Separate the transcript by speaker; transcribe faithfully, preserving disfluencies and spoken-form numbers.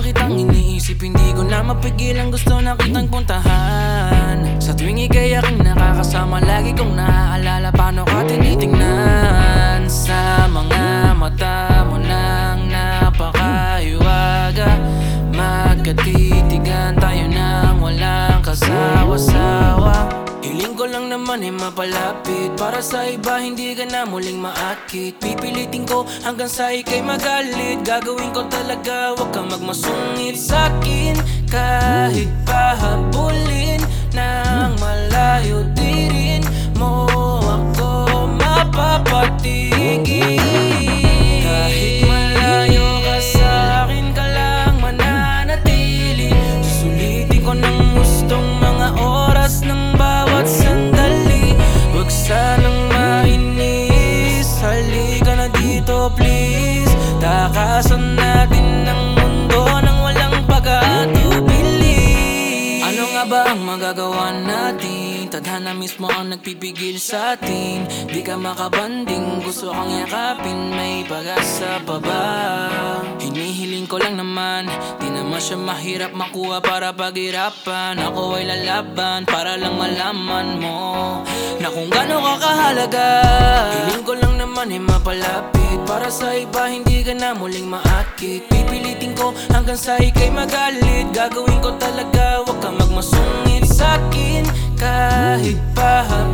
Speaker 1: kitang iniisip, hindi ko na mapigilan, gusto na kitang puntahan. Sa tuwing ika'y aking nakakasama, lagi kong naaalala paano ka tinitingnan. Sa mga mata mo nang napakahiwaga, magkatitigan tayo nang walang kasawa-sawa. Hiling ko lang naman ay mapalapit, para sa iba hindi ka na muling maakit. Pipilitin ko hanggang sa ika'y magalit, gagawin ko talaga, wag kang magmasungit sa'kin. Kahit pahabulin ng malayo, di rin mo ako mapapatigil. Kahit malayo ka sa'kin, ka lang mananatili. Susulitin ko ng gustong mga oras ng bawat sandali. Huwag sanang mainis, halika na dito please. Takasan natin ang mundo nang walang pag-aatubili. Ano nga ba ang magagawa natin? Tadhana mismo ang nagpipigil sa atin. Di ka makabanding, gusto kang yakapin, may pag-asa pa ba? Hinihiling ko lang naman, di naman siya mahirap makuha para paghirapan. Ako ay lalaban para lang malaman mo na kung gaano ka kahalaga. Hiling ko lang naman ay mapalapit, para sa iba hindi ka na muling maakit. Pipilitin ko hanggang sa ika'y magalit, gagawin ko talaga, wag kang magmasungit sa'kin. Kahit pa